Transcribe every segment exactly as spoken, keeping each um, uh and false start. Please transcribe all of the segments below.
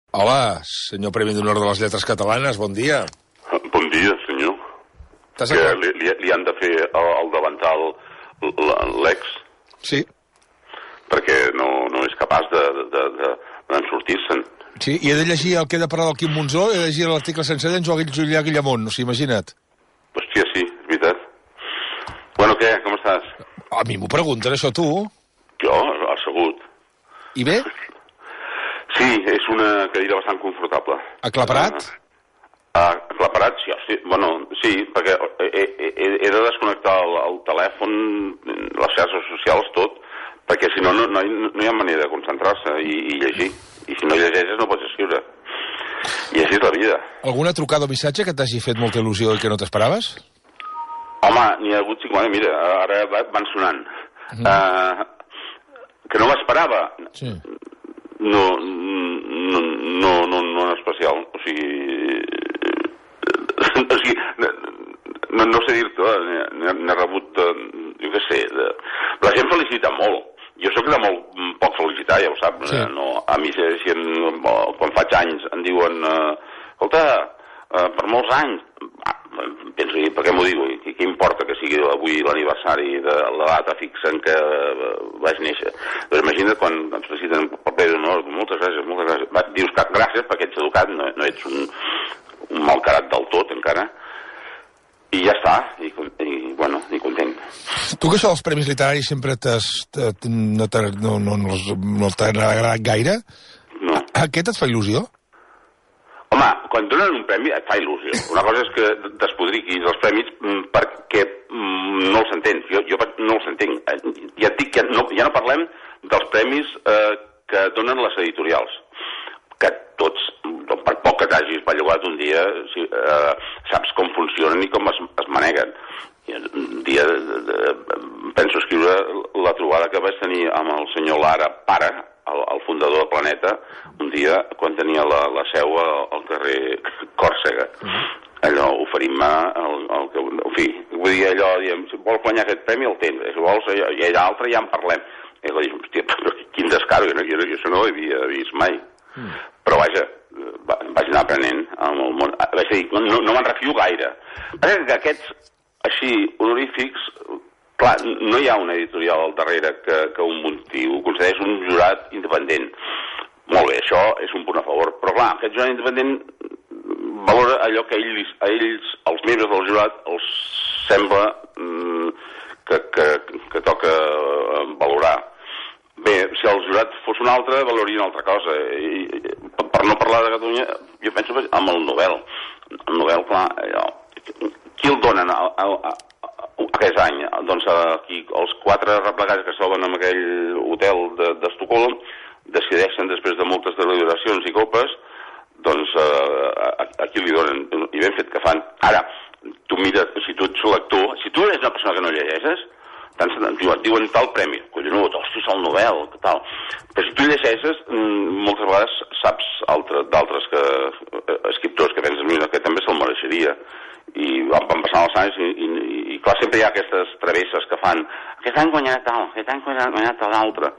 Hola, senyor Premi d'Honor de les Lletres Catalanes, bon dia. Bon dia, senyor. Que li, li, li han de fer el, el davantal l'ex? Sí. Perquè no, no és capaç de, de, de, de sortir-se'n. Sí, i he de llegir el que he de parlar del Quim Monzó, he de llegir l'article sencer d'en Joaquim Julià Guillamont, no s'ho imagina't. Hòstia, sí, és veritat. Bueno, què, com estàs? A mi m'ho pregunten, això, tu? Jo, assegut. I bé? Sí, és una cadira bastant confortable. Aclaparat? Uh, aclaparat, sí, sí, bueno, sí, perquè he, he, he de desconnectar el, el telèfon, les xarxes socials, tot, perquè si no, no, no, hi, no hi ha manera de concentrar-se i, i llegir. I si no llegeixes no pots escriure. I així és la vida. Alguna trucada o missatge que t'hagi fet molta il·lusió i que no t'esperaves? Home, n'hi ha hagut cinquanta, mira, ara van sonant. Mm. Uh, que no m'esperava. Sí. No, no, no, no, no en especial. O sigui... o sigui, no, no sé dir-te, n'he rebut, jo què sé, de... la gent felicita molt. Jo sóc de molt poc felicitar, ja ho sap. Sí. No, a mi, si en, quan faig anys em diuen uh, escolta, uh, per molts anys, ah, penso, per què m'ho diu? Què, què importa que sigui avui l'aniversari de la data fixa en què uh, vaig néixer? Però imagina't quan ens feliciten per ple d'honor, moltes gràcies, moltes gràcies. Va, dius que gràcies perquè ets educat, no, no ets un, un malcarat del tot encara. I ja està, i, i bueno, i content. Tu que això dels premis literaris sempre t'has, no t'ha no, no, no, no agradat gaire? No. Aquest et fa il·lusió? Home, quan donen un premi et fa il·lusió. Una cosa és que t'espodriquis els premis perquè no els entens. Jo, jo no els entenc. Ja et dic que no, ja no parlem dels premis eh, que donen les editorials. Que tots, per poc que t'hagis bellugat un dia, si, eh, saps com funcionen i com es, es maneguen. I un dia de, de, penso escriure la trobada que vaig tenir amb el senyor Lara Para, el, el fundador de Planeta, un dia quan tenia la, la seu al, al carrer Còrsega. Mm-hmm. Allò, oferint-me el, el que... En fi, vull dir allò, diem, si vols guanyar aquest premi el tens, si vols allò, i allà altre ja en parlem. I jo dic, hòstia, però quin descaro, jo, jo, jo això no ho havia vist mai. Mm. Però vaja, vaig anar aprenent amb el món. Vaig dir, no, no me'n refio gaire. Perquè que aquests, així, honorífics, clar, no hi ha una editorial al darrere que, que un motiu concedeix un jurat independent. Molt bé, això és un punt a favor. Però clar, aquest jurat independent valora allò que a ells, a ells els membres del jurat, els sembla mm, que, que, que toca valorar. Bé, si el jurat fos un altre, valorarien una altra cosa. I, per no parlar de Catalunya, jo penso que amb el Nobel. El Nobel, clar, allò, qui el donen a, a, a, a, aquest any? Doncs aquí els quatre replegats que s'oben en aquell hotel d'Estocolm decideixen, després de moltes deliberacions i copes, doncs eh, a, a qui li donen. I ben fet que fan. Ara, tu mira, si tu ets lector, si tu eres una persona que no llegeixes, tant et diuen tal premi, collonut, hòstia, és el Nobel, que tal. Però si tu llegeixes, moltes vegades saps d'altres que escriptors que pensen, mira, que també se'l mereixeria. I van passant els anys i, i, i clar, sempre hi ha aquestes travesses que fan aquest any guanyarà tal, aquest any guanyarà tal altre.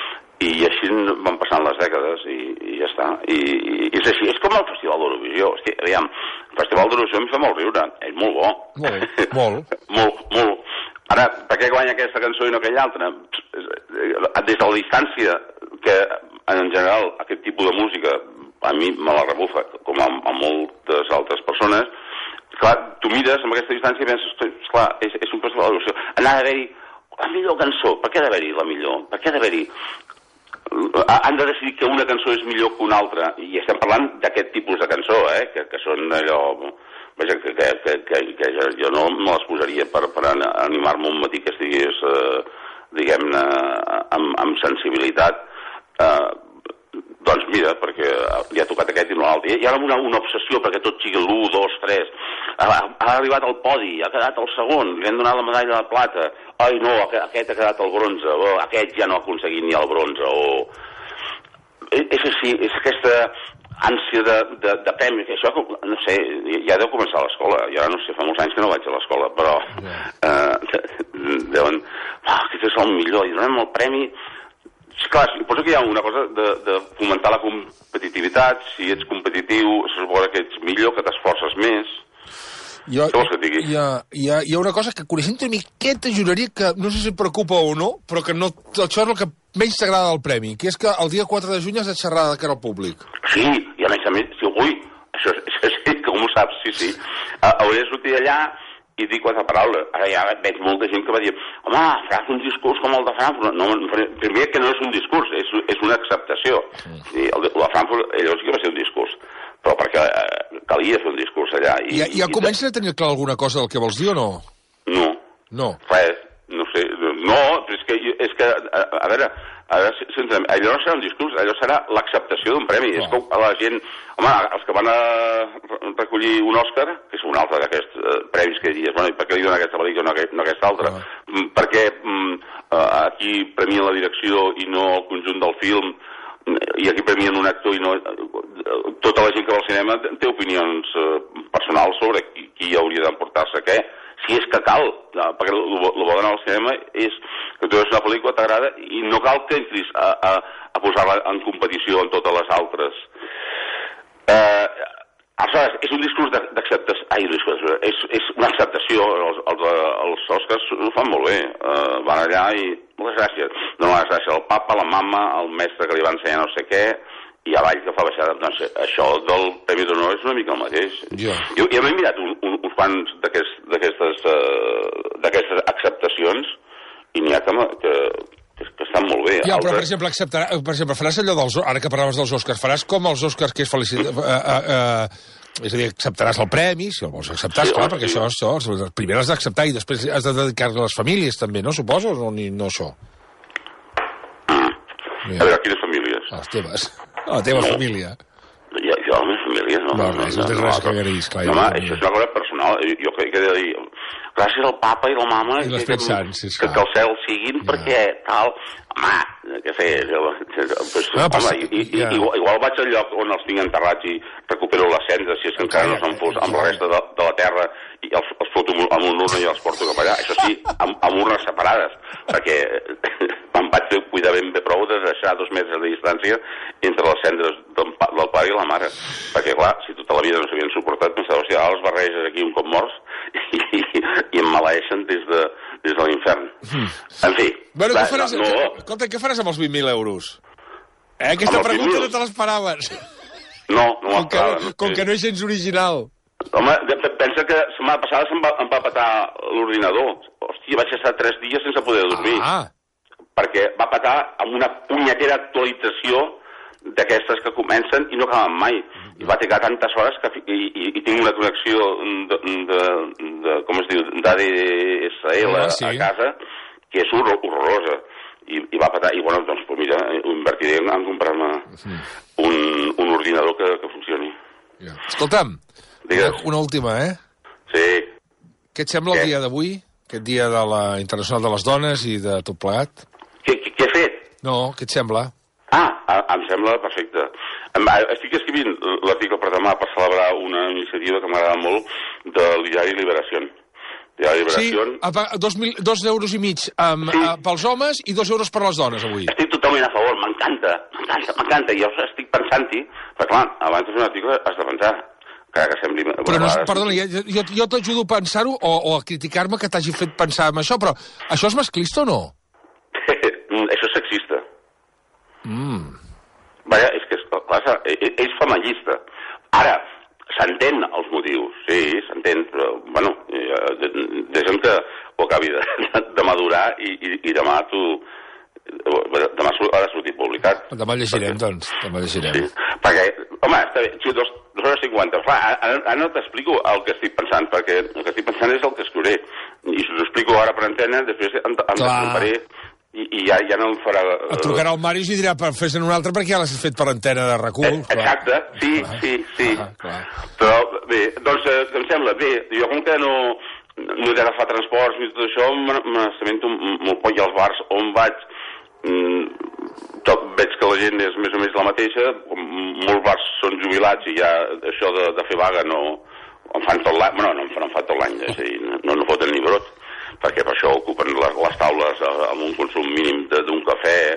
I així van passant les dècades i, i ja està. I, i és així, és com el Festival d'Eurovisió. Hòstia, aviam, el Festival d'Eurovisió em fa molt riure, és molt bo. Molt, molt. molt, molt. Ara, per què guanya aquesta cançó i no aquella altra? Des de la distància que, en general, aquest tipus de música a mi me la rebufa, com a, a moltes altres persones, clar, tu mires amb aquesta distància i penses, esclar, és, és un festival d'evolució. Anar a haver-hi la millor cançó. Per què ha d'haver-hi la millor? Per què ha d'haver-hi? Han de decidir que una cançó és millor que una altra. I estem parlant d'aquest tipus de cançó, eh? que, que són allò... Vaja, que, que, que, que, que jo no me les posaria per, per animar-me un matí que estigués, eh, diguem-ne, amb, amb sensibilitat. Eh, doncs mira, perquè li ha tocat aquest i no l'altre. Hi ha una, una obsessió perquè tot sigui l'u, dos, tres. Ha, ha arribat al podi, ha quedat el segon, li han donat la medalla de plata. Ai, no, aquest ha quedat el bronze, o aquest ja no ha aconseguit ni el bronze. O... És així, és aquesta... ànsia de, de, de premi, que això, no sé, ja deu començar a l'escola, jo ara no sé, fa molts anys que no vaig a l'escola, però yeah. eh, deuen, ah, aquest és el millor, i donem el premi Clar, suposo que hi ha una cosa de, de fomentar la competitivitat. Si ets competitiu, se suposa que ets millor, que t'esforces més. Jo, Què vols que et digui? hi, ha, hi, ha, hi ha una cosa que coneixent una miqueta juraria que no sé si et preocupa o no, però que no, això és el que menys t'agrada del premi, que és que el dia quatre de juny has de xerrar de cara al públic. Sí, i a més a més, sí, ui, això, això sí, com ho saps, sí, sí. Uh, hauré de sortir allà i dir quatre paraules. Ara ja veig molta gent que va dir home, faràs un discurs com el de Frankfurt. No, primer que no és un discurs, és, és una acceptació. Mm. Sí, el de, el de Frankfurt, allò sí que va ser un discurs, però perquè eh, calia fer un discurs allà. I, I, i ja comencen a tenir clar alguna cosa del que vols dir o no? No. No. Res, no sé. No, però és que, és que a, a veure, a veure si, si, allò no serà un discurs, allò serà l'acceptació d'un premi. Oh. És que la gent... Home, els que van a recollir un Òscar, que és un altre d'aquests eh, premis que diries, bueno, i per què li donen aquesta pel·lícula i no aquesta altra? Oh. Mm, perquè mm, aquí premien la direcció i no el conjunt del film, i aquí premien un actor i no... Tota la gent que va al cinema té opinions eh, personals sobre qui, qui hauria d'emportar-se què. Si és que cal, perquè el bo d'anar al cinema és que tu veus una pel·lícula, t'agrada, i no cal que entris a, a, a posar-la en competició amb totes les altres. Eh, aleshores, és un discurs d'acceptació, ai, és, és una acceptació, els, els, els Oscars ho fan molt bé, eh, van allà i moltes gràcies, no les gràcies al papa, la mama, al mestre que li va ensenyar no sé què, i avall que fa baixada. Doncs això del Premi d'Honor és una mica el mateix. Ja. Jo, jo m'he mirat un, un, uns quants d'aquestes uh, acceptacions i n'hi ha que, que, que estan molt bé. Ja, però, per exemple, acceptarà, per exemple, faràs allò dels... Ara que parlaves dels Oscars, faràs com els Oscars que és felicitat... Uh, uh, uh, és a dir, acceptaràs el premi, si el vols acceptar, sí, clar, perquè sí. això, això, primer has d'acceptar i després has de dedicar-te a les famílies, també, no? Suposo, o no, no això? Mm. A veure, quines famílies? A les teves. A la teva no. família. Jo, jo a les meves famílies no. No, res, no, no, no, res que agraïs, clar. No, home, això és una cosa personal. Jo crec que he de dir, gràcies al papa i la mama... I les pensants, sí, que, que el cel siguin, ja. perquè tal... Home, què fer? Pues, no, home, i, i, ja. igual, igual vaig al lloc on els tinc enterrats i recupero les cendres, si és que encara no s'han fos amb la resta de, de la terra, i els, els foto amb un urna i els porto cap allà. Això sí, amb, amb urnes separades, perquè em vaig cuidar ben bé prou de deixar dos metres de distància entre les cendres del, del pare i la mare. Perquè, clar, si tota la vida no s'havien suportat, pensava, hòstia, ara els barreges aquí un cop morts i, i, i em maleeixen des de, des de l'infern. Mm. En fi... Bueno, clar, què faràs, no, no... Escolta, què faràs amb els vint mil euros? Eh, aquesta pregunta no te l'esperaves. No, no com, que, no, com que no és gens original. Home, pensa que la setmana passada se'm va, em va petar l'ordinador. Hòstia, vaig estar tres dies sense poder dormir. Ah. Perquè va petar amb una punyetera actualització d'aquestes que comencen i no acaben mai. I va trigar tantes hores que i, i, i tinc una connexió de, de, de com es diu, d'A D S L ah, sí. a casa, que és horror, horrorosa. I, i va petar, i bueno, doncs, pues mira, ho invertiré en comprar-me sí. un, un ordinador que, que funcioni. Ja. Escolta'm, Digues. una última, eh? Sí. Què et sembla Què? el dia d'avui? Aquest dia de la Internacional de les Dones i de tot plegat? Què, què, què he fet? No, què et sembla? Ah, em sembla perfecte. Estic escrivint l'article per demà per celebrar una iniciativa que m'agrada molt del diari Liberació. Sí, dos, mil, dos euros i mig um, sí. uh, pels homes i dos euros per les dones avui. Estic totalment a favor, m'encanta, m'encanta, m'encanta. Jo estic pensant-hi, però clar, abans de fer un article has de pensar. Que, que sembli... Però no, perdona, jo, jo t'ajudo a pensar-ho o, o a criticar-me que t'hagi fet pensar en això, però això és masclista o no? Això és sexista. Mm. Vaja, és que, clar, és feminista. Ara, s'entén els motius, sí, s'entén, però, bueno, deixem que ho acabi de, de madurar i, i, i demà tu... Demà ha de sortir publicat. Demà llegirem, perquè, doncs, demà llegirem. Sí, perquè, home, està bé, sí, dos, dos hores cinquanta. Clar, ara, ara no t'explico el que estic pensant, perquè el que estic pensant és el que escriuré. I si t'ho explico ara per antena, després em, em descomparé i, i ja, ja no em farà... Et trucarà el Màrius i dirà, fes-en un altre perquè ja l'has fet per antena de RAC u. Eh, exacte, sí, clar. sí, sí. Ah, clar. Però, bé, doncs, eh, em sembla, bé, jo com que no... no he d'agafar transports ni tot això, m'assabento molt poc i als bars on vaig mm, tot, veig que la gent és més o menys la mateixa, molts bars són jubilats i ja això de, de fer vaga no en fan tot l'any, bueno, no en fan, en fan tot l'any, és a dir, no, no foten ni brot, perquè per això ocupen les, les taules amb un consum mínim d'un cafè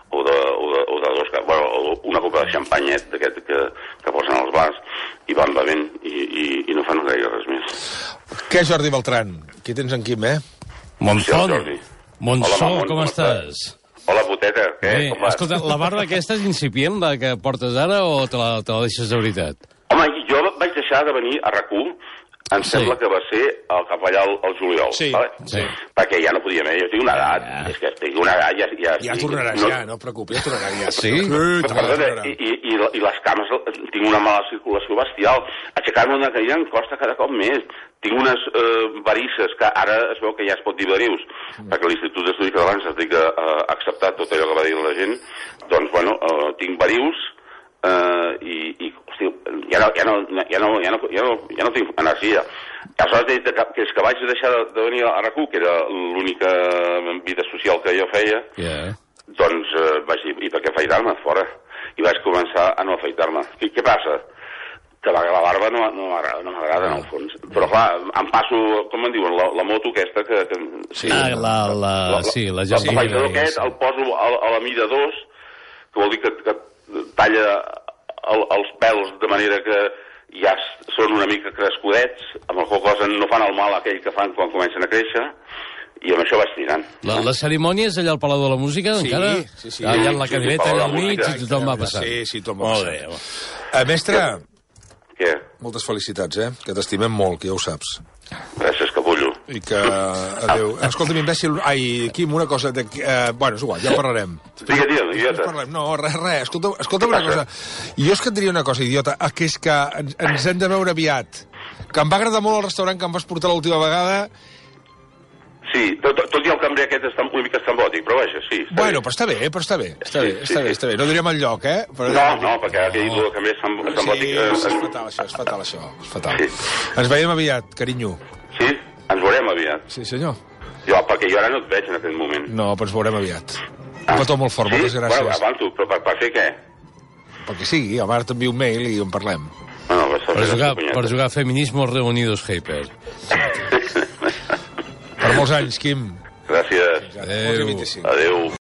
o de, o de, o de dos, bueno, una copa de xampanyet d'aquest que, que posen als bars, i van bevent, i, i, i no fan gaire res més. Què, Jordi Beltran? Aquí tens en Quim, eh? Monzón, Sí, Monzó, Hola, Mamon, com com estàs? Hola, puteta, què? Bé, Com vas? escolta, la barba aquesta és incipient, la que portes ara, o te la, te la deixes de veritat? Home, jo vaig deixar de venir a RAC u, em Sí. sembla que va ser el, cap allà al, al juliol, Sí, vale? sí. Perquè ja no podia més, jo tinc una edat, Ja. és que tinc una edat, ja... Ja, Ja tornaràs, ja, no et preocupis, ja tornaràs, ja. Sí? Perdona, i, i, i, i les cames, tinc una mala circulació bestial. Aixecar-me una cadira em costa cada cop més. Tinc unes eh, varices, que ara es veu que ja es pot dir varius, mm. perquè l'Institut d'Estudis Catalans es dedica a acceptar tot allò que va dir la gent. Doncs, bueno, eh, tinc varius, eh, i, i hosti, ja, no, ja, no, ja, no, ja, no, ja, no, ja no tinc energia. Aleshores, he dit que, que és que vaig deixar de, de venir a RAC u, que era l'única vida social que jo feia, Yeah. doncs eh, vaig dir, i per què afaitar-me fora? I vaig començar a no afaitar-me. Què, què passa? Que la, la barba no, no m'agrada, no m'agrada, en el fons. Però, clar, em passo, com en diuen, la, la moto aquesta que... que Sí. Ah, la, la, la, sí, la la, jardinera. l'afeitador aquest el poso a, a la mida dos, que vol dir que, que talla el, els pèls de manera que ja són una mica crescudets, amb el qual cosa no fan el mal aquell que fan quan comencen a créixer, i amb això vaig tirant. La, la cerimònia és allà al Palau de la Música, Sí, encara? sí, sí. Allà en la Sí, sí, cadireta, Palau de allà la al mig, Música. i tothom va passant. Sí, sí, tothom va Molt passant. bé. Eh, mestre, Què? moltes felicitats, eh? Que t'estimem molt, que ja ho saps. Gràcies, capullo. I que... Adéu. Escolta'm, imbècil... Ai, Quim, una cosa... De... Eh, bueno, és igual, ja en parlarem. Digue, digue, Ja idiota. parlem. No, res, res. Escolta, escolta una cosa. Jo és que et diria una cosa, idiota, eh, que és que ens, ens hem de veure aviat. Que em va agradar molt el restaurant que em vas portar l'última vegada. Sí, tot, tot i el cambrer aquest està una mica estambòtic, però vaja, sí. Està Bueno, bé. però està bé, però està bé. Està bé, Sí, està sí, bé, sí. està bé. No diríem el lloc, eh? Però... No, no, perquè aquell no. cambrer estambòtic... Sí, eh, és fatal, això, és fatal, això. És fatal. Sí. Ens veiem aviat, carinyo. Sí, ens veurem aviat. Sí, senyor. Jo, perquè jo ara no et veig en aquest moment. No, però ens veurem aviat. Un petó molt fort, sí? moltes gràcies. Bueno, avanço, però per, per fer què? Perquè sigui, ara t'envio un mail i en parlem. No, no, per, Per jugar, per jugar a Feminismos Reunidos Hyper. Per molts anys, Quim. Gràcies. Adéu. Adéu. Adéu.